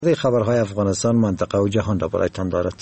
خبرهای افغانستان، منطقه و جهان را برایتان دارد.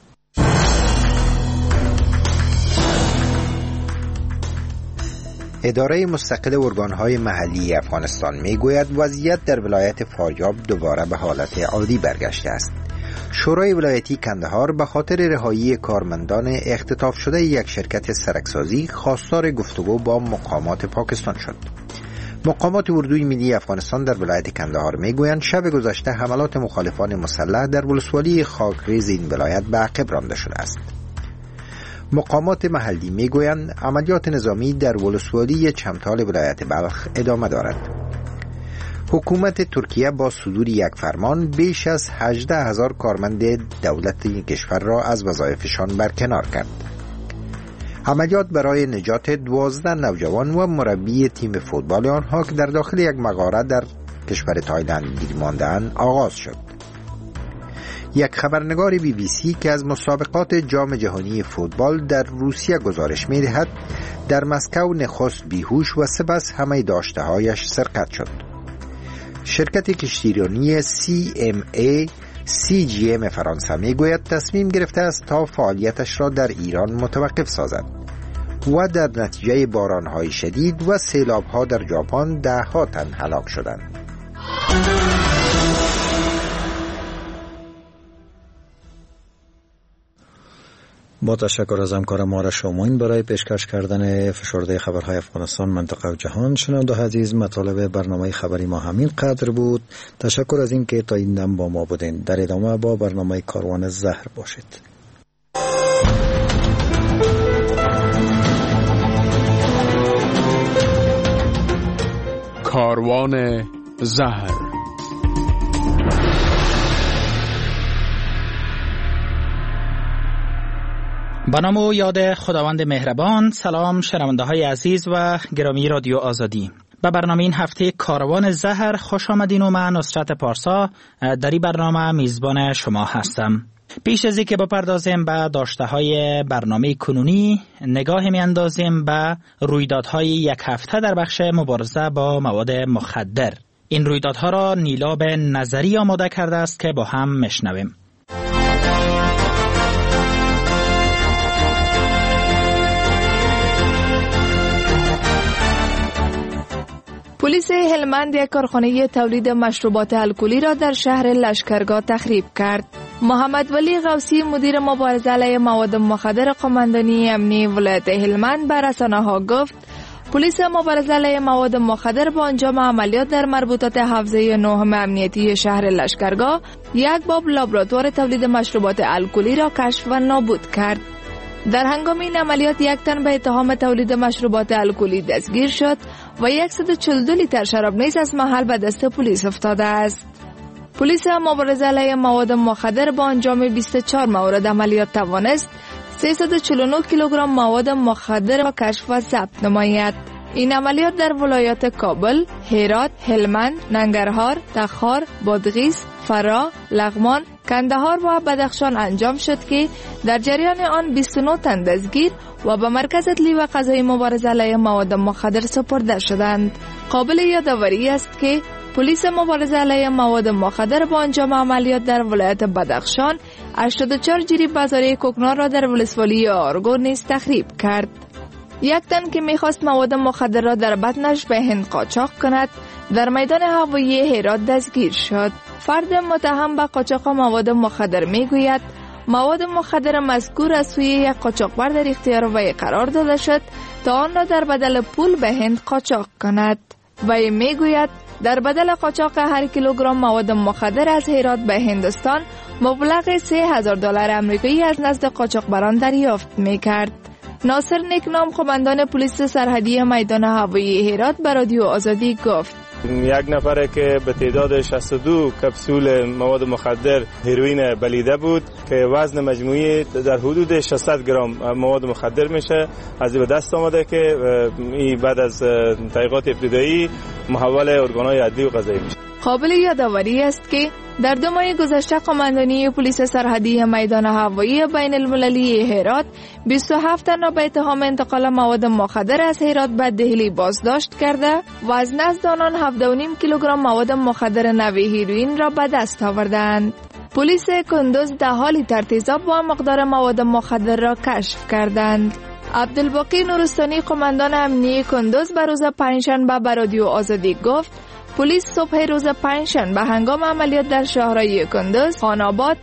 اداره مستقل ارگانهای محلی افغانستان میگوید وضعیت در ولایت فاریاب دوباره به حالت عادی برگشته است. شورای ولایتی کندهار به خاطر رهایی کارمندان اختطاف شده یک شرکت سرکسازی خواستار گفتگو با مقامات پاکستان شد. مقامات اردوی ملی افغانستان در ولایت کندهار میگویند شب گذشته حملات مخالفان مسلح در ولسوالی خاکریز این ولایت به عقب رانده شده است. مقامات محلی میگویند عملیات نظامی در ولسوالی چمتال ولایت بلخ ادامه دارد. حکومت ترکیه با صدور یک فرمان بیش از 18,000 کارمند دولت این کشور را از وظایفشان برکنار کرد. عملیات برای نجات 12 نوجوان و مربی تیم فوتبال آنها که در داخل یک مغاره در کشور تایلند گیر مانده‌اند آغاز شد. یک خبرنگار BBC که از مسابقات جام جهانی فوتبال در روسیه گزارش می‌دهد در مسکو نخست بیهوش و سپس همه داشته‌هایش سرقت شد. شرکت کشتیرانی CGM فرانسه میگوید تصمیم گرفته است تا فعالیتش را در ایران متوقف سازد و در نتیجه باران‌های شدید و سیلاب‌ها در ژاپن ده‌ها تن هلاک شدند. با تشکر از همکار ما شاموین برای پیشکش کردن فشرده خبرهای افغانستان، منطقه و جهان. شنونده عزیز، مطالب برنامه خبری ما همین قدر بود. تشکر از این که تا این دم با ما بودین. در ادامه با برنامه کاروان زهر باشید. کاروان زهر. با نام و یاد خداوند مهربان. سلام شنونده های عزیز و گرامی رادیو آزادی. به برنامه این هفته کاروان زهر خوش آمدین و من نصرت پارسا در این برنامه میزبان شما هستم. پیش از اینکه بپردازیم به داشته های برنامه کنونی، نگاه میاندازیم به رویدادهای یک هفته در بخش مبارزه با مواد مخدر. این رویدادها را نیلاب نظری آماده کرده است که با هم میشنویم. پلیس هلمند یک کارخانه تولید مشروبات الکلی را در شهر لشکرگاه تخریب کرد. محمد ولی غوثی مدیر مبارزه علیه مواد مخدر قماندانی امنی ولایت هلمند به رسانه‌ها گفت پلیس مبارزه علیه مواد مخدر با انجام عملیات در مربوطات حوزه 9 امنیتی شهر لشکرگاه یک باب لابراتوار تولید مشروبات الکلی را کشف و نابود کرد. در هنگام این عملیات یک تن به اتهام تولید مشروبات الکلی دستگیر شد و 142 لیتر شراب نیز از محل به دست پلیس افتاده است. پلیس مبارزه علیه مواد مخدر با انجام 24 مورد عملیات توانست 349 کیلوگرم مواد مخدر را کشف و ضبط نماید. این عملیات در ولایات کابل، هرات، هلمند، ننگرهار، تخار، بادغیس، فرا، لغمان، کندهار و بدخشان انجام شد که در جریان آن 29 تن دستگیر و به مرکز عدلی و قضایی مبارزه علیه مواد مخدر سپرده شدند. قابل یادآوری است که پلیس مبارزه علیه مواد مخدر با انجام عملیات در ولایت بدخشان 84 جریب بازاری کوکنار را در ولسوالی آرگو نیز تخریب کرد. یک تن که میخواست مواد مخدر را در بطنش به هند قاچاق کند در میدان هوایی هرات دستگیر شد. فرد متهم به قاچاق مواد مخدر میگوید مواد مخدر مذکور از سوی یک قاچاقبر در اختیار وی قرار داده شد تا آن را در بدل پول به هند قاچاق کند. وی میگوید در بدل قاچاق هر کیلوگرم مواد مخدر از هرات به هندوستان مبلغ $3,000 آمریکایی از نزد قاچاقبران دریافت میکرد. ناصر نیکنام قماندان پلیس سرحدی میدان هوایی هرات به رادیو آزادی گفت یک نفر که به تعداد 62 کپسول مواد مخدر هروئین بلیده بود که وزن مجموعی در حدود 600 گرم مواد مخدر میشه از به دست آمده که این بعد از تحقیقات ابتدایی محول ارگان‌های عدلی و قضایی میشه. قابل یادآوری است که در 2 ماه گذشته قماندانی پلیس سرحدی میدان هوایی بین المللی هرات 27 تن را به اتهام انتقال مواد مخدر از هرات به دهلی بازداشت کرده و از نزد آنان 7.5 کیلوگرم مواد مخدر نوع هیروئین را به دست آوردند. پلیس کندوز در حال ترتیزاب با مقدار مواد مخدر را کشف کردند. عبدالباقی نورستانی قماندان امنیه کندوز به روز پنجشنبه به رادیو آزادی گفت پلیس صبح روز پنجشنبه هنگام عملیات در شهرهای کندوز، خان‌آباد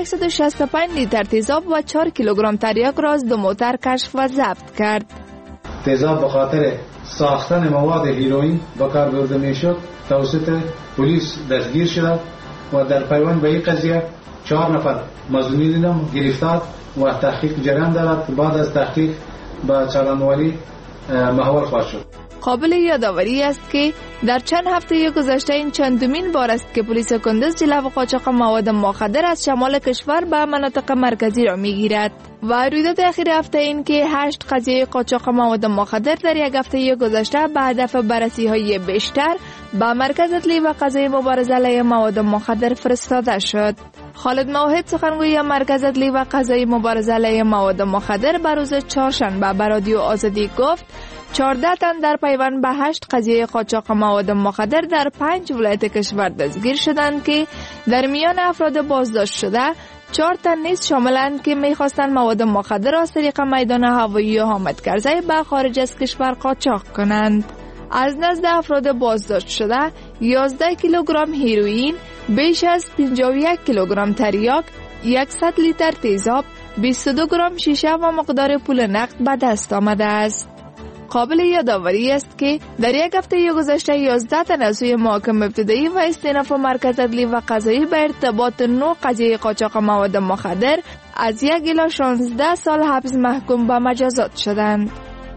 165 لیتر تیزاب و 4 کیلوگرم تریاک را از 2 موتر کشف و ضبط کرد. تیزاب به خاطر ساختن مواد هیروئین به کار برده میشد توسط پلیس دستگیر شده و در پیوند به این قضیه 4 نفر مظنونین گرفتار و تحقیق جریان دارد. بعد از تحقیق به چالانوالی محول خواهد شد. قابل یادآوری است که در چند هفته گذشته این چندمین بار است که پلیس کندوز جلو قاچاق مواد مخدر از شمال کشور به مناطق مرکزی را میگیرد و رویداد اخیر هفته این که 8 قضیه قاچاق مواد مخدر در یک هفته گذشته به هدف بررسی‌های بیشتر به مرکز اطلاعی و قضایی مبارزه علیه مواد مخدر فرستاده شد. خالد موحد سخنگوی مرکز اطلاعی و قضایی مبارزه علیه مواد مخدر به روز چهارشنبه به رادیو آزادی گفت 14 تن در پیوند به 8 قضیه قاچاق مواد مخدر در 5 ولایت کشور دستگیر شدند که در میان افراد بازداشت شده 4 تن نیز شاملند که می‌خواستند مواد مخدر از طریق میدان هوایی حامد کرزی به خارج از کشور قاچاق کنند. از نزد افراد بازداشت شده 11 کیلوگرم هیروئین، بیش از 51 کیلوگرم تریاک، 100 لیتر تیزاب، 22 گرم شیشه و مقدار پول نقد به دست آمده است. قابل یادآوری است که در یک هفته گذشته 11 تن از سوی محاکم ابتدایی و استئناف مرکز عدلی و قضایی به ارتباط 9 قضیه قاچاق مواد مخدر از 1 الی 16 سال حبس محکوم به مجازات شدند.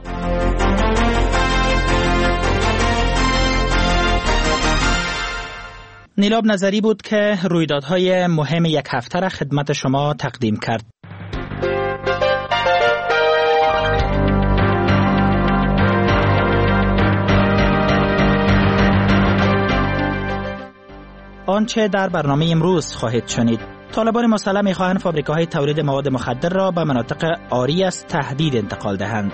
نیلاب نظری بود که رویدادهای مهم یک هفته را خدمت شما تقدیم کرد. آنچه در برنامه امروز خواهید شنید: طالبان مسلح می‌خواهند فابریکه‌های تولید مواد مخدر را به مناطق عاری از تهدید انتقال دهند.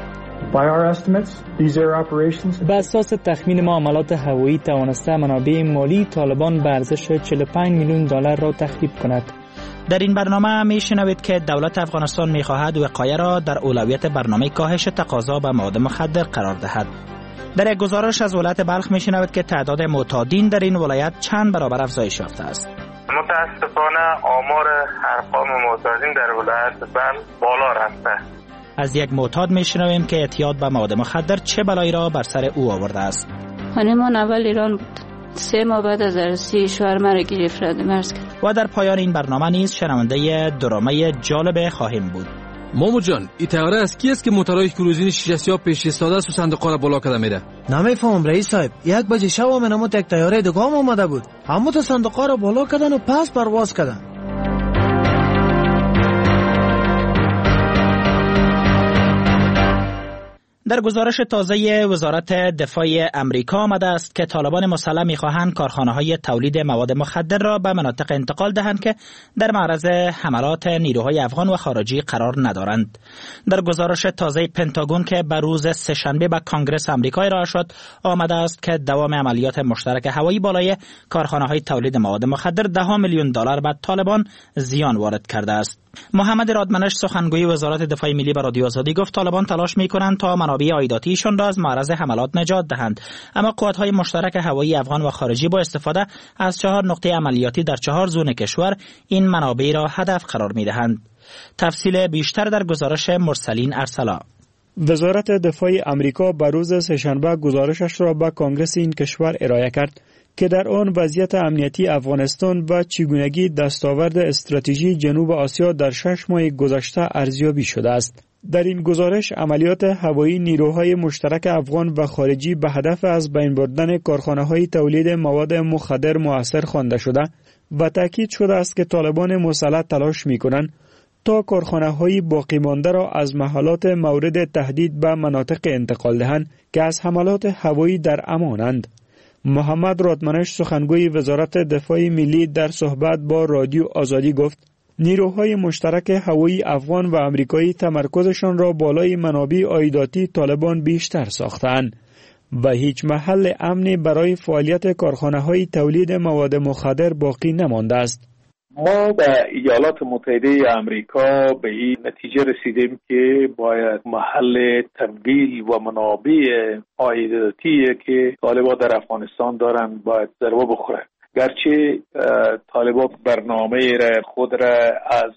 به اساس تخمین ما عملات هوایی توانسته منابع مالی طالبان به ارزش 45 میلیون دلار را تخریب کند. در این برنامه میشنوید که دولت افغانستان می‌خواهد وقایه را در اولویت برنامه کاهش تقاضا به مواد مخدر قرار دهد. در یک گزارش از ولایت بلخ میشنوید که تعداد معتادین در این ولایت چند برابر افزایش یافته است. متاسفانه آمار ارقام معتادین در ولایت بلخ بالا رفته. از یک معتاد میشنویم که اعتیاد به مواد مخدر چه بلایی را بر سر او آورده است. خانمان اول ایران بود. 3 ماه بعد از عروسی شوهر مرا گرفت رد مرز کرد. و در پایان این برنامه نیز شنونده درامه جالب خواهیم بود. مامو جان، این تیاره از کی است که موتورهای کروزینی شیشه سیاه پیش ایستاده است و صندوق‌ها را بالا کرده میره؟ نمیفهمم رئیس صاحب. 1 بجه شب منم یک تیاره دیگه هم اومده بود. اما تو صندوق‌ها را بالا کردن و پس پرواز کردن. در گزارش تازه وزارت دفاع امریکا آمده است که طالبان مسلح می‌خواهند کارخانه‌های تولید مواد مخدر را به مناطق انتقال دهند که در معرض حملات نیروهای افغان و خارجی قرار ندارند. در گزارش تازه پنتاگون که بر روز سه‌شنبه به کانگرس آمریکا ارائه شد، آمده است که دوام عملیات مشترک هوایی بالای کارخانه‌های تولید مواد مخدر 10 میلیون دلار به طالبان زیان وارد کرده است. محمد رادمنش سخنگوی وزارت دفاع ملی به رادیو آزادی گفت طالبان تلاش می‌کنند تا منابع عایداتیشان را از معرض حملات نجات دهند، اما قوات‌های مشترک هوایی افغان و خارجی با استفاده از 4 نقطه عملیاتی در 4 زون کشور این منابع را هدف قرار می‌دهند. تفصیل بیشتر در گزارش مرسلین ارسلا. وزارت دفاع آمریکا بر روز سه‌شنبه گزارشش را به کانگرس این کشور ارائه کرد که در آن وضعیت امنیتی افغانستان و چگونگی دستاورد استراتژی جنوب آسیا در 6 ماه گذشته ارزیابی شده است. در این گزارش عملیات هوایی نیروهای مشترک افغان و خارجی به هدف از بین بردن کارخانه‌های تولید مواد مخدر مؤثر خوانده شده و تاکید شده است که طالبان مسلح تلاش می‌کنند تا کارخانه‌های باقی مانده را از محلات مورد تهدید به مناطق انتقال دهند که از حملات هوایی در امانند. محمد رادمنش سخنگوی وزارت دفاع ملی در صحبت با رادیو آزادی گفت نیروهای مشترک هوایی افغان و آمریکایی تمرکزشان را بالای منابع عایداتی طالبان بیشتر ساختند و هیچ محل امنی برای فعالیت کارخانه‌های تولید مواد مخدر باقی نمانده است. ما در ایالات متحده آمریکا به این نتیجه رسیدیم که باید محل تمویل و منابع عایداتی که طالبان در افغانستان دارند باید ضربه بخوره. گرچه طالبان برنامه خود را از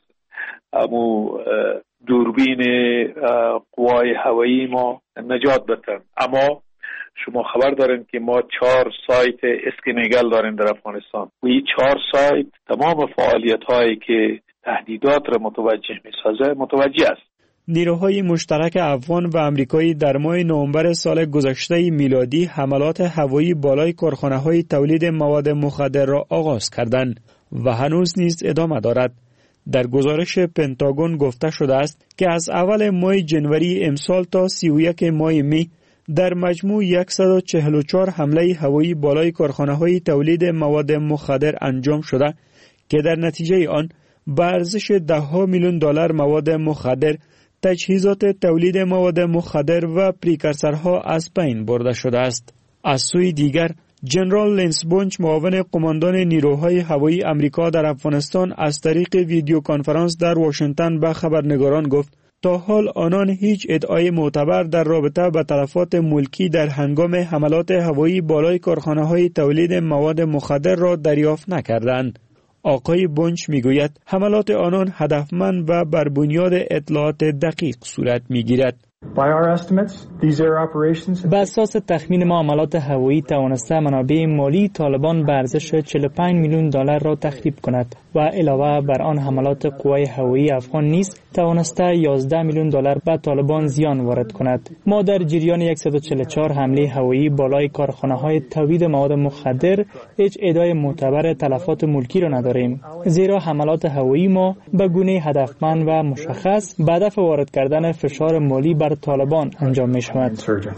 دوربین قوای هوایی ما نجات بدن، اما شما خبر دارین که ما 4 سایت اسکینگل داریم در افغانستان و این 4 سایت تمام فعالیت هایی که تهدیدات را متوجه می سازه متوجه است. نیروهای مشترک افغان و آمریکایی در ماه نوامبر سال گذشته میلادی حملات هوایی بالای کارخانه‌های تولید مواد مخدر را آغاز کردند و هنوز نیز ادامه دارد. در گزارش پنتاگون گفته شده است که از اول ماه جنوری امسال تا 31 ماه می در مجموع 144 حمله هوایی بالای کارخانه‌های تولید مواد مخدر انجام شده که در نتیجه آن به ارزش $10 میلیون مواد مخدر، تجهیزات تولید مواد مخدر و پریکرسرها از بین برده شده است. از سوی دیگر جنرال لنس بونچ معاون قماندان نیروهای هوایی آمریکا در افغانستان از طریق ویدیو کنفرانس در واشنگتن به خبرنگاران گفت تا حال آنان هیچ ادعای معتبر در رابطه با تلفات ملکی در هنگام حملات هوایی بالای کارخانه‌های تولید مواد مخدر را دریافت نکردند. آقای بونچ میگوید حملات آنان هدفمند و بر بنیاد اطلاعات دقیق صورت میگیرد. به اساس تخمین ما عملات هوایی توانسته منابع مالی طالبان به ارزش $45 میلیون را تخریب کند و علاوه بر آن حملات قوای هوایی افغان نیز توانسته $11 میلیون به طالبان زیان وارد کند. ما در جریان 144 حمله هوایی بالای کارخانه‌های تولید مواد مخدر هیچ ادعای معتبر تلفات ملکی را نداریم، زیرا حملات هوایی ما به گونه هدفمند و مشخص به هدف وارد کردن فشار مالی بر طالبان انجام می شود.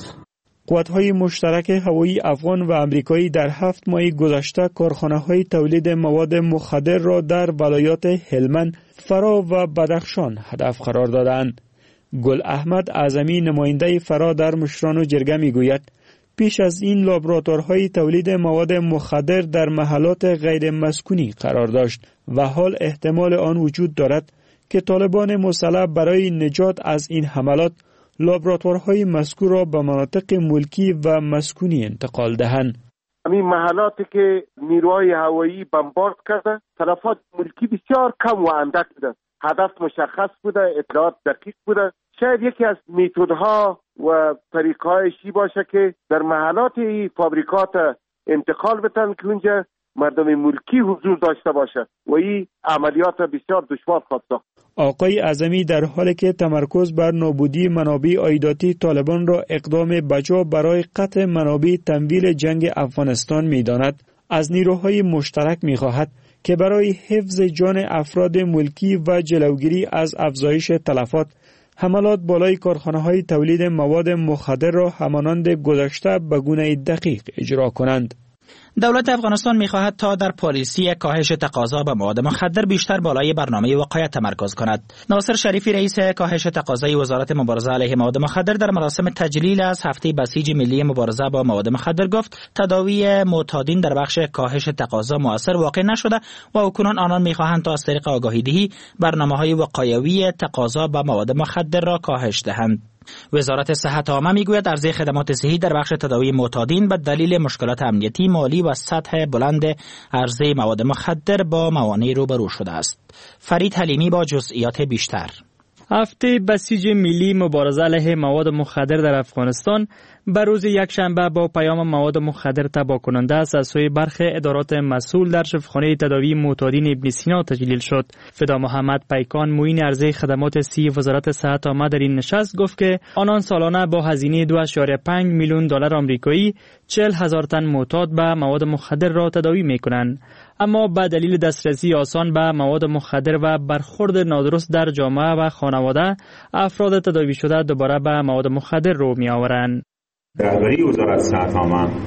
قوات‌های مشترک هوایی افغان و آمریکایی در 7 ماه گذشته کارخانه‌های تولید مواد مخدر را در ولایات هلمند، فرا و بدخشان هدف قرار دادند. گل احمد اعظمی نماینده فرا در مشران و جرگه میگوید پیش از این لابراتوارهای تولید مواد مخدر در محلات غیر مسکونی قرار داشت و حال احتمال آن وجود دارد که طالبان مسلح برای نجات از این حملات لابراتوارهای مذکور را به مناطق ملکی و مسکونی انتقال دهند. همین محلاتی که نیروهای هوایی بمبارد کرده تلفات ملکی بسیار کم و اندک بوده. هدف مشخص بوده، اطلاعات دقیق بوده. شاید یکی از میتودها و طریقهایشی باشه که در محلات فابریکات انتقال بتن که اونجا مردم ملکی حضور داشته باشه و این عملیات بسیار دشوار خواهد ساخت. آقای اعظمی در حالی که تمرکز بر نابودی منابع عایداتی طالبان را اقدام بجا برای قطع منابع تمویل جنگ افغانستان می‌داند، از نیروهای مشترک می‌خواهد که برای حفظ جان افراد ملکی و جلوگیری از افزایش تلفات حملات بالای کارخانه‌های تولید مواد مخدر را همانند گذشته به گونه دقیق اجرا کنند. دولت افغانستان می‌خواهد تا در پالیسی کاهش تقاضا به مواد مخدر بیشتر بالای برنامه وقایت تمرکز کند. ناصر شریفی رئیس کاهش تقاضای وزارت مبارزه علیه مواد مخدر در مراسم تجلیل از هفته بسیج ملی مبارزه با مواد مخدر گفت تداوی معتادین در بخش کاهش تقاضا مؤثر واقع نشده و اکنون آنان می‌خواهند تا از طریق آگاهی‌دهی برنامه‌های وقایوی تقاضا به مواد مخدر را کاهش دهند. وزارت صحت عامه میگوید عرضه خدمات صحی در بخش تداوی معتادین به دلیل مشکلات امنیتی، مالی و سطح بلند عرضه مواد مخدر با موانع روبرو شده است. فرید حلیمی با جزئیات بیشتر. هفته بسیج ملی مبارزه علیه مواد مخدر در افغانستان به روز یکشنبه با پیام مواد مخدر تباه کننده است از سوی برخی ادارات مسئول در شفاخانه تداوی معتادین ابن سینا تجلیل شد. فدا محمد پیکان معین عرضه خدمات صحی وزارت صحت عامه در این نشست گفت که آنان سالانه با هزینه $2.5 میلیون آمریکایی 40,000 تن معتاد به مواد مخدر را تداوی می‌کنند، اما به دلیل دسترسی آسان به مواد مخدر و برخورد نادرست در جامعه و خانواده افراد تداوی شده دوباره به مواد مخدر رو می‌آورند. رهبری وزارت صحت عامه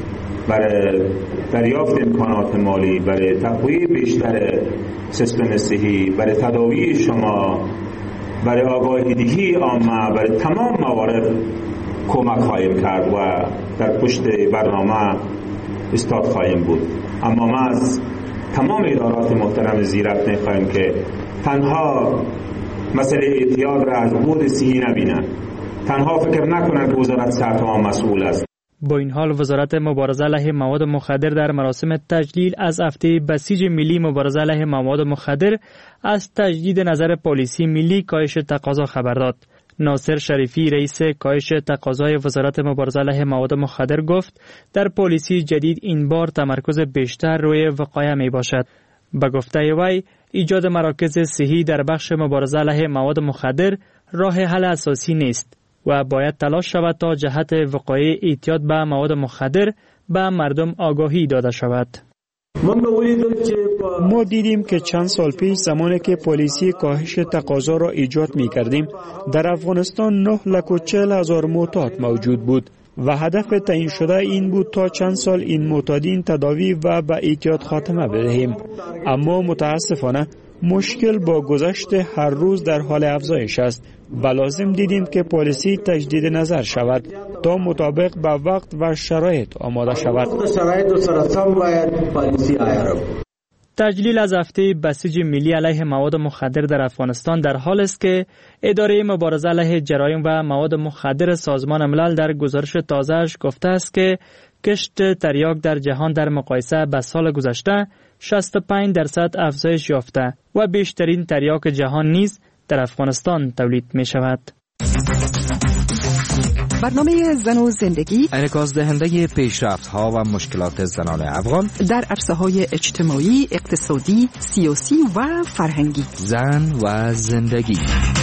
برای دریافت امکانات مالی، برای تقویت بیشتر سیستم صحی، برای تداوی شما، برای آگاهی‌دهی عامه، برای تمام موارد کمک خواهیم کرد و در پشت برنامه استاد خواهیم بود. اما ما از تمام ادارات محترم زیرک می‌خواهیم که تنها مسئله اعتیاد را از بود صحی نبینند، تنها فکر نکنند که وزارت صحت عامه مسئول است. با این حال وزارت مبارزه علیه مواد مخدر در مراسم تجلیل از هفته بسیج ملی مبارزه علیه مواد مخدر از تجدید نظر پالیسی ملی کاهش تقاضا خبر داد. ناصر شریفی رئیس کاهش تقاضای وزارت مبارزه علیه مواد مخدر گفت در پالیسی جدید این بار تمرکز بیشتر روی وقایع می باشد. به گفته وی ایجاد مراکز صحی در بخش مبارزه علیه مواد مخدر راه حل اساسی نیست و باید تلاش شود تا جهت وقایع اعتیاد به مواد مخدر به مردم آگاهی داده شود. ما دیدیم که چند سال پیش زمانی که پالیسی کاهش تقاضا را ایجاد می کردیم در افغانستان 9,40,000 معتاد موجود بود و هدف تعیین شده این بود تا چند سال این معتادین تداوی و به اعتیاد خاتمه بدهیم. اما متاسفانه مشکل با گذشت هر روز در حال افزایش است و لازم دیدیم که پالیسی تجدید نظر شود تا مطابق به وقت و شرایط آماده شود. تجلیل از هفته بسیج ملی علیه مواد مخدر در افغانستان در حال است که اداره مبارزه علیه جرایم و مواد مخدر سازمان ملل در گزارش تازه‌اش گفته است که کشت تریاک در جهان در مقایسه با سال گذشته 65% افزایش یافته و بیشترین تریاک جهان نیز در افغانستان تولید می شود. برنامه زن و زندگی انعکاس دهنده پیشرفت‌ها و مشکلات زنان افغان در عرصه‌های اجتماعی، اقتصادی، سیاسی و فرهنگی. زن و زندگی.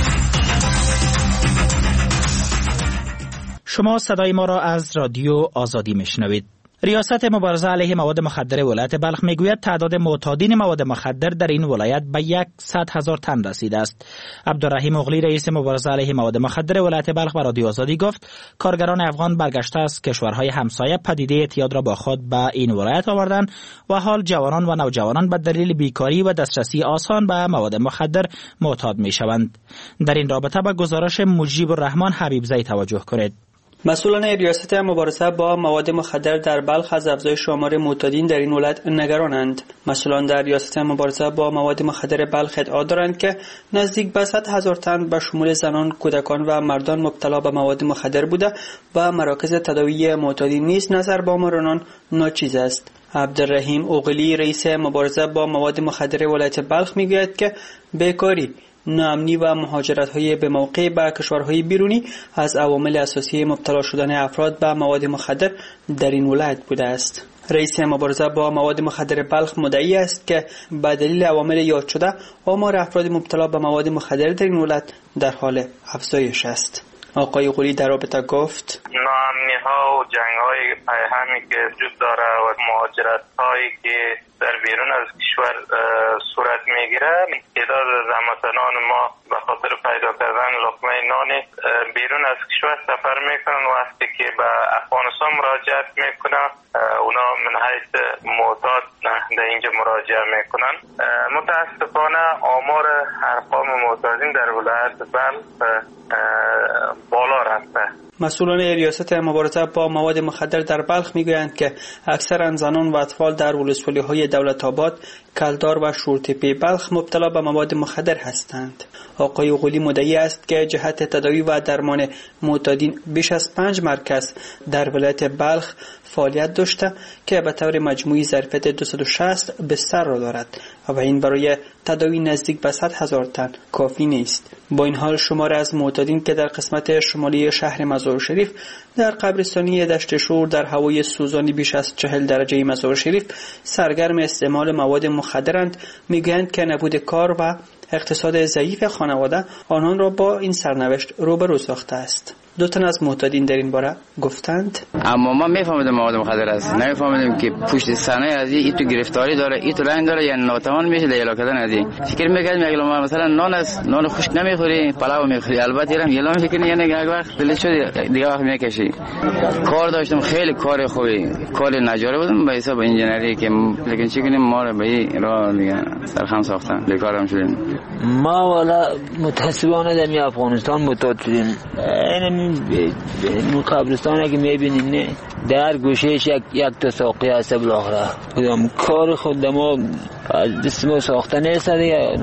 شما صدای ما را از رادیو آزادی میشنوید. ریاست مبارزه علیه مواد مخدر ولایت بلخ میگوید تعداد معتادین مواد مخدر در این ولایت به 100,000 تن رسیده است. عبدالرحیم اغلی رئیس مبارزه علیه مواد مخدر ولایت بلخ به رادیو آزادی گفت کارگران افغان برگشته از کشورهای همسایه پدیده اعتیاد را با خود به این ولایت آوردند و حال جوانان و نوجوانان به دلیل بیکاری و دسترسی آسان به مواد مخدر معتاد میشوند. در این رابطه به گزارش مجیب الرحمن حبیبزی توجه کنید. مسئولان ریاست مبارزه با مواد مخدر در بلخ از افزایش آمار معتادین در این ولایت نگرانند. مسئولان در ریاست مبارزه با مواد مخدر بلخ ادعا دارند که نزدیک به 100,000 تن به شمول زنان، کودکان و مردان مبتلا به مواد مخدر بوده و مراکز تداوی معتادین نیز نظر به آمار آنان ناچیز است. عبدالرحیم اغلی رئیس مبارزه با مواد مخدر ولایت بلخ میگوید که بیکاری، ناامنی و مهاجرت‌های به موقع به کشورهای بیرونی از عوامل اساسی مبتلا شدن افراد به مواد مخدر در این ولایت بوده است. رئیس مبارزه با مواد مخدر بلخ مدعی است که به دلیل عوامل یاد شده آمار افراد مبتلا به مواد مخدر در این ولایت در حال افزایش است. آقای غولی در رابطه گفت ناامنی ها و جنگ های پیهمی که وجود داره و مهاجرت هایی که در بیرون از کشور صورت میگیره، تعداد هموطنان ما به خاطر پیدا کردن لقمه نان بیرون از کشور سفر میکنن. وقتی که به افغانستان مراجعت میکنن اونا من حیث معتاد در اینجا مراجعه میکنن. متاسفانه آمار ارقام معتادین در ولایت بلخ بالا رفته. مسئولان ریاست مبارزه با مواد مخدر در بلخ میگویند که اکثر زنان و اطفال در ولسوالی‌های دولت آباد، کلدار و شورتپه بلخ مبتلا به مواد مخدر هستند. آقای غولی مدعی است که جهت تداوی و درمان معتادین بیش از 5 مرکز در ولایت بلخ فعالیت داشته که به طور مجموعی ظرفیت 260 بستر را دارد و این برای تداوی نزدیک به 100,000 تن کافی نیست. با این حال شمار از معتادین که در قسمت شمالی شهر مزار شریف در قبرستانی دشت شور در هوای سوزانی بیش از 40 درجه مزار شریف سرگرم استعمال مواد مخدرند، میگویند که نبود کار و اقتصاد ضعیف خانواده آنان را با این سرنوشت روبرو ساخته است. دو تن از معتادین در این باره گفتند: اما ما میفهمیدیم مواد مخدر است، نمیفهمیدیم که پشت صحنه از این تو گرفتاری داره، این تو رنگ داره، یعنی ناتوان میشه لیلا کردن از این. فکر میکردیم اگه ما مثلا نان است، نان خشک نمیخوری، پلاو میخوری، البته هم یلا میکنی، یعنی یک وقت دلش شد دیگه وقت میکشی. کار داشتم، خیلی کار خوبی، کار نجاری بودم به حساب انجینری که، لیکن چی کنیم ما رو به این راه دیگه سرخم ساختن، بیکارم شدیم. ما والا متاسفانه در افغانستان معتاد شدیم. این قبرستان که میبینین نه، در گوشهش یک تا ساقی هست بالاخره. کار خود ما از دست ما ساخته نیست دیگه.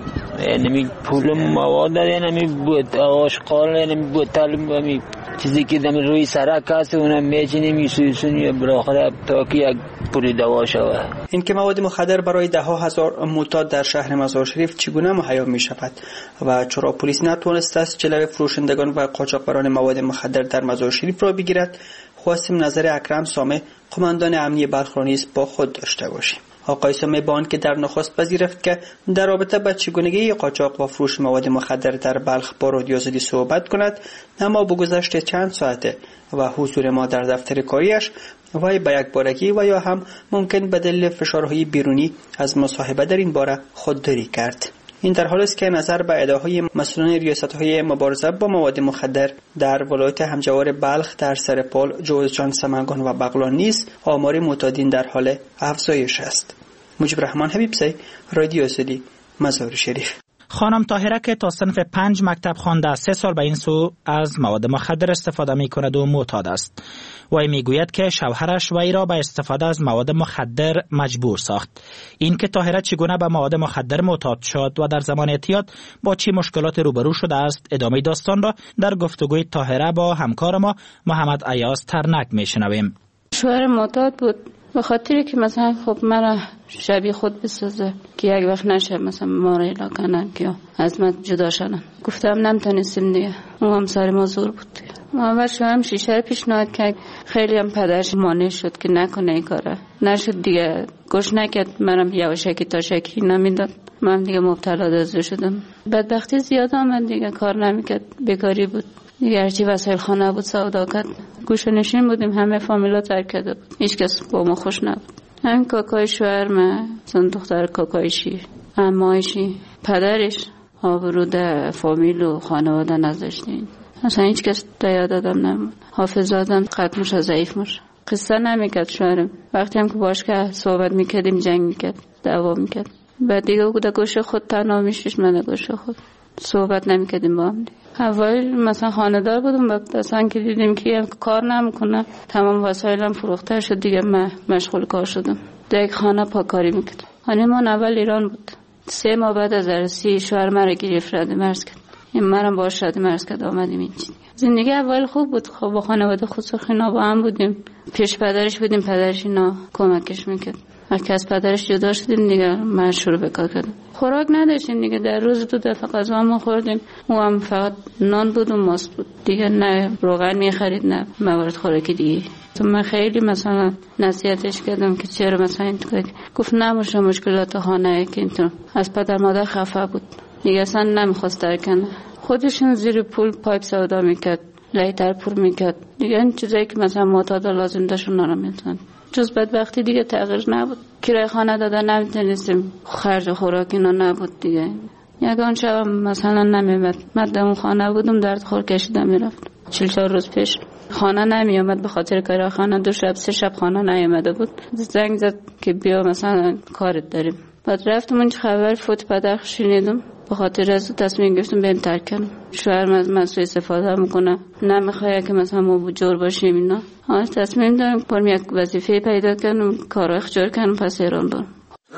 یعنی پول مواد داره، یعنی بود آشغال، یعنی بوتل، چیزی که دم روی سرک هست اونم میچینیم میسوزونی بالاخره تا که یک پول دوا شود. این که مواد مخدر برای ده ها هزار معتاد در شهر مزار شریف چگونه مهیا می شود و چرا پلیس نتوانسته است جلوی فروشندگان و قاچاقبران مواد مخدر در مزار شریف را بگیرد، خواستیم نظر اکرم سامه قماندان امنیه بلخ را نیز با خود داشته باشیم. آقای سامه با آنکه در نخست پذیرفت که در رابطه با چگونگی قاچاق و فروش مواد مخدر در بلخ با رادیو آزادی صحبت کند، اما با گذشت چند ساعته و حضور ما در دفتر کاریش وی به یک بارگی و یا هم ممکن به دلیل فشارهای بیرونی از مصاحبه در این باره خودداری کرد. این در حالی است که نظر به ادعاهای مسئولان ریاست‌های مبارزه با مواد مخدر در ولایت همجوار بلخ در سرپال، جوزجان، سمنگان و بغلان نیز آمار معتادین در حال افزایش است. مجیب رحمان حبیبزی، رادیو آزادی، مزار شریف. خانم طاهره که تا صنف 5 مکتب خوانده 3 سال به این سو از مواد مخدر استفاده می کند و معتاد است. وی می گوید که شوهرش وی را به استفاده از مواد مخدر مجبور ساخت. این که طاهره چگونه به مواد مخدر معتاد شد و در زمان اعتیاد با چه مشکلات روبرو شده است، ادامه داستان را در گفتگوی طاهره با همکار ما محمد ایاز ترنک می شنویم. شوهر معتاد بود، به خاطری که مثلا خب مرا شبیه خود بسازه که یک وقت نشه مثلا ما را الا کنن که از من جدا شدن. گفتم نمیتونستیم دیگه، اون هم سر ما زور بود دیگه. اول شوهرم شیشه پیشنهاد کرد، خیلی هم پدرش مانع شد که نکنه این کاره، نشد دیگه، گوش نکرد. منم یواشکی تا شکی نمیداد، من دیگه مبتلا دزدی شدم. بدبختی زیاد آمد دیگه، کار نمیکرد، بیکاری بود دیگه، هرچی وسایل خانه بود سودا کرد. گوشه نشین بودیم، همه فامیلا ترک کرده بود، هیچ کس با ما خوش نبود. همین کاکای شوهرم، زن دختر کاکایشی، عمایشی، پدرش آبروده فامیل و خانواده نداشتین، اصلا هیچ کس یاد دادم نمون. حافظ آدم قدمش ضعیف مش، قصه نمیکرد شوهرم. وقتی هم که باش که صحبت میکردیم جنگ میکرد، دعوا میکرد. بعد دیگه او در گوشه خود تنها میشش، من در گوشه خود صحبت نمیکردیم با هم دیگه. اول مثلا خانه‌دار بودم، بعد اصلا که دیدیم که کار نمیکنه، تمام وسایلم فروخته شد دیگه، من مشغول کار شدم. دیگه خانه پاکاری میکردم. خانمان اول ایران بود. 3 ماه بعد از عروسی شوهر مرا گرفت، رد مرز کرد. این مرا باهاش رد مرز کرد، آمدیم اینجا. زندگی اول خوب بود، خب با خانواده خود سخنا با هم بودیم. پیش پدرش بودیم، پدرش اینا کمکش میکرد. وقتی از پدرش جدا شدیم دیگه من شروع به کار کردم. خوراک نداشتیم دیگه، در روز 2 دفعه غذا ما خوردیم، اون هم فقط نان بود و ماست بود دیگه، نه روغن میخرید نه موارد خوراکی دیگه. تو من خیلی مثلا نصیحتش کردم که چرا مثلا این کار، گفت نباشه مشکلات خانه که اینطور. از پدر مادر خفه بود دیگه، اصلا نمیخواست ترکنه. خودشون زیر پول پایپ سودا میکرد، لیتر پر میکرد دیگه، این چیزایی که مثلا معتاد لازم داشت اونا رو میتونن. جز بدبختی دیگه تغییر نبود، کرایه خانه دادن نمیتونستیم، خرج خوراک اینا نبود دیگه. یگان شب مثلا نمیمد، من اون خانه بودم درد خور کشیدم میرفت. 4 روز پیش خانه نمیامد به خاطر کرایه خانه، 2 شب 3 شب خانه نیامده بود. زنگ زد که بیا مثلا کارت داریم. بعد رفتم اونجا خبر فوت پدر شنیدم، به خاطر از تصمیم گرفتم بریم ترک کنم. شوهرم از من سوء استفاده میکنه، نمیخواد که مثلا ما جور باشیم اینا. تصمیم دارم برم یک وظیفه پیدا کنم، کارا اخجار کنم، پس ایران برم.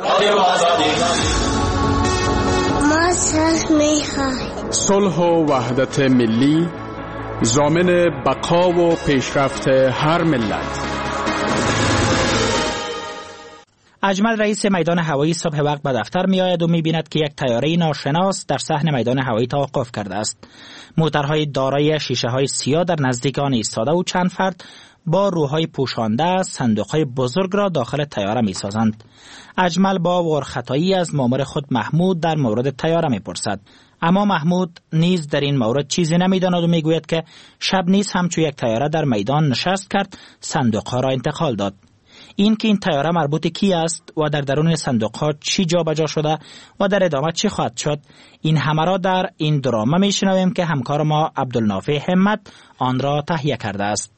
ما صلح و وحدت ملی ضامن بقا و پیشرفت هر ملت. اجمل رئیس میدان هوایی صبح وقت به دفتر می آید و می بیند که یک طیاره ناشناس در صحن میدان هوایی توقف کرده است. موتورهای دارای شیشه های سیاه در نزدیک آن ایستاده و چند فرد با روهای پوشانده صندوقهای بزرگ را داخل طیاره می سازند. اجمل با ورختایی از مامور خود محمود در مورد طیاره می پرسد. اما محمود نیز در این مورد چیزی نمی‌داند و میگوید که شب نیز همچون یک طیاره در میدان نشست کرد، صندوق‌ها را انتقال داد. این که این طیاره مربوط کی است و در درون صندوق‌ها چی جابجا شده و در ادامه چی خواهد شد، این همه را در این دراما می‌شنویم که همکار ما عبدالنافع همت آن را تهیه کرده است.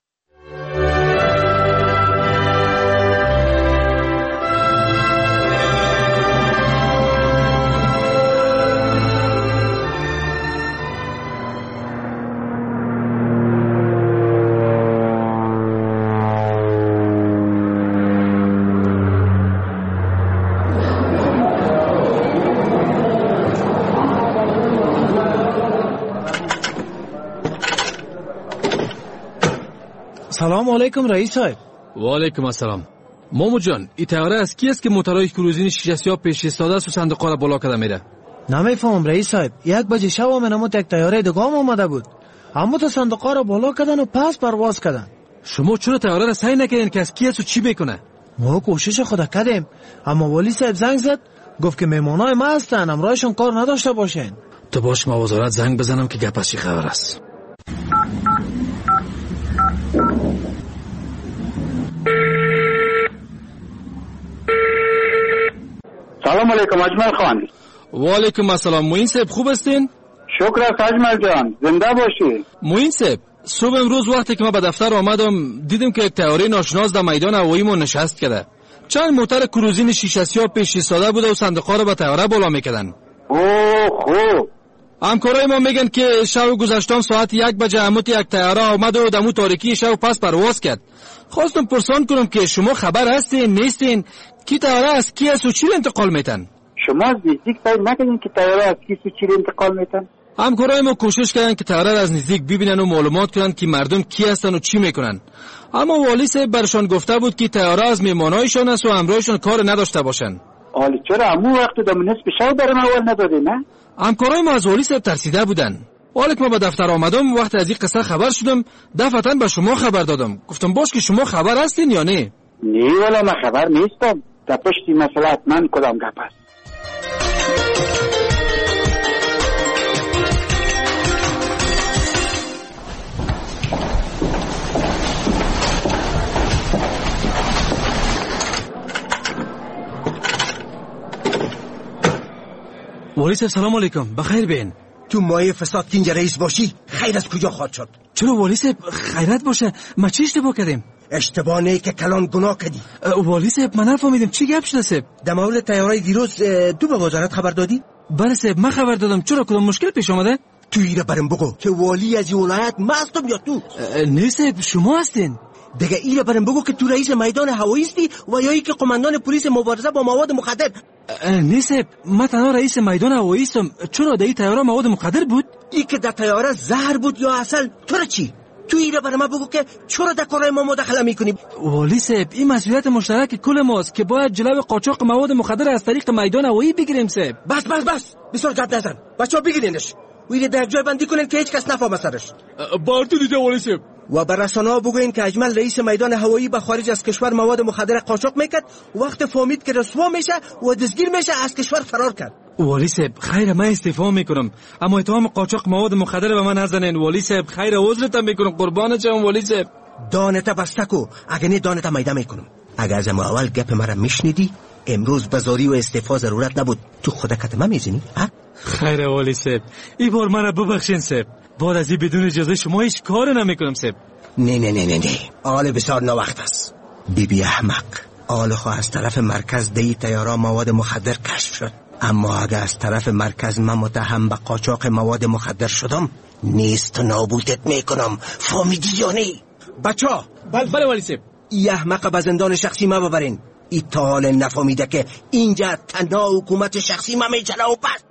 سلام علیکم رئیس صاحب. و علیکم السلام. مامو جان، این طیاره از کی است که موتورهای کروزین شیشه سیاه پیش ایستاده است و صندوق‌ها را بالا کرده میره؟ نمیفهمم رئیس صاحب. 1 بجه شب من یک طیاره دیگه اومده بود. اما تو صندوق‌ها را بالا کردن و پس پرواز کردن. شما چرا طیاره را سعی نکردین که از کی است و چی میکنه؟ ما کوشش خود کردیم، اما والی صاحب زنگ زد گفت که مهمانای ما هستن، امرایشون کار نداشته باشین. تو باش ما وزارت زنگ بزنم که گپ چی خبر است. سلام علیکم اجمل خان. و علیکم السلام. موین صاحب خوب هستین؟ شکر است اجمل جان، زنده باشی. موین صاحب، صبح امروز وقتی که ما به دفتر آمدم دیدم که یک طیاره ناشناس در میدان هوایی ما نشست کرده. چند موتور کروزین شیشه سیاه پیش ایستاده بوده و صندوق‌ها را به طیاره بالا میکردن. اوه خوب. همکارای ما میگن که شب گذشتم ساعت 1 بجه هموت یک طیاره آمد و دمو تاریکی شب پس پرواز کرد. خواستم پرسان کنم که شما خبر هستین نیستین کی طیاره از کی است و چی انتقال میتن؟ شما از نزدیک سعی نکنین که طیاره از کی و چی انتقال میتن؟ همکارای ما کوشش کردن که طیاره از نزدیک ببینن و معلومات کنن که مردم کی هستن و چی میکنن. اما والی صاحب برشان گفته بود که طیاره از مهمانایشان است و همراهشان کار نداشته باشن. حالا چرا همون وقت دم نصف شب برام اول ندادی نه؟ همکارای ما از والی صاحب ترسیده بودن. حالا که ما به دفتر آمدم وقت از این قصه خبر شدم، دفعتاً به شما خبر دادم. گفتم باش که شما خبر هستین یا نه؟ نه والا من خبر نیستم. در پشتی مسئله حتما کدام گپ است. والی صاحب سلام علیکم، بخیر بین. تو مایه فساد که اینجا رئیس باشی خیر از کجا خواهد شد؟ چرا والی صاحب خیرت باشه؟ ما چی اشتباه کردیم؟ اشتباه نه که کلان گناه کردی. والی صاحب من نفهمیدم چی گپ شده صاحب؟ در مورد طیاره دیروز تو به وزارت خبر دادی؟ بله صاحب من خبر دادم. چرا کدام مشکل پیش آمده؟ تو ایره برم بگو که والی از این ولایت ما هستم یا تو؟ نه صاحب شما هستین. دیگه ایره برم بگو که تو رئیس میدان هوایی هستی و یا ای که قماندان پلیس مبارزه با مواد مخدر. نه صاحب من تنها رئیس میدان هوایی هستم. چرا در این طیاره مواد مخدر بود؟ ای که در طیاره زهر بود یا عسل؟ تو را چی؟ تو ایره برام بگو که چرا در کارهای ما مداخله میکنی؟ والی صاحب این مسئولیت مشترک کل ماست که باید جلوی قاچاق مواد مخدر از طریق میدان هوایی بگیریم صاحب. بس بسیار گپ نزن. بچه‌ها بگیرینش. ویره در جای بندی کنین که هیچ کس نفهمه سرش. بارتو دیده والی صاحب. و بر رسانه‌ها بگوین که اجمل رئیس میدان هوایی به خارج از کشور مواد مخدر قاچاق میکرد، وقت فهمید که رسوا میشه و دستگیر میشه از کشور فرار کرد. والی صاحب خیر من استعفا میکنم، اما اتهام قاچاق مواد مخدر به من نزنین. والی صاحب خیر عذرتم میکنم، قربانت شم والی صاحب. دانت بستکو اگه نه دانت میده میکنم. اگه از اول گپ مرا میشنیدی امروز بازاری و استعفا ضرورت نبود. تو خود کتمه میزنی ها؟ خیر والی صاحب این بار مرا ببخشین صاحب. بعد از این بدون اجازه شما هیچ کار نمیکنم صاحب. نه آل بسیار نوقت است. بی احمق آل خو از طرف مرکز دی طیاره مواد مخدر کشف شد، اما اگه از طرف مرکز من متهم به قاچاق مواد مخدر شدم نیست نابودت میکنم. فهمیدی یا نه؟ بچا بله والی صاحب. ای احمق به زندان شخصی ما ببرین. ای تا حال نفهمیده که اینجا تنها حکومت شخصی ما میچنه و بس.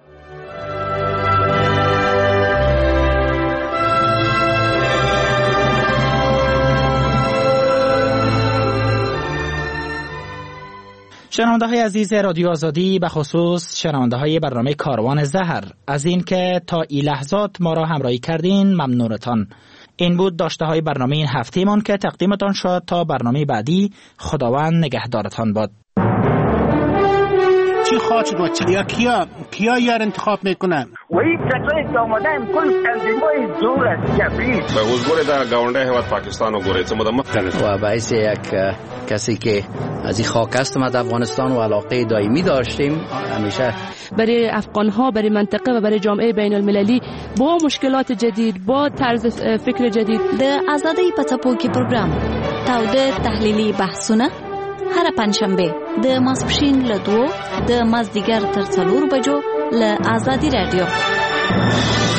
شنونده های عزیز رادیو آزادی، به خصوص شنونده های برنامه کاروان زهر، از این که تا این لحظات ما را همراهی کردین ممنونتان. این بود داشته های برنامه این هفته من که تقدیمتان شد. تا برنامه بعدی خداوند نگهدارتان باد. چی خواهد شد و یا کیا یار انتخاب میکنن و این کسایی که آمدن کل تنظیمای زور است جبری به حضور در گاونده هیواد پاکستان و گوره و باعث یک کسی که از این خاک هستم از افغانستان و علاقه دائمی داشتیم همیشه برای افغانها، برای منطقه و برای جامعه بین المللی با مشکلات جدید، با طرز فکر جدید. د آزادۍ په څپو کې پروګرام تاوده تحلیلي بحثونه هر پنځشنبه د ماسپښین له 2 د مازدیګر تر 4 بجو له آزادي رادیو.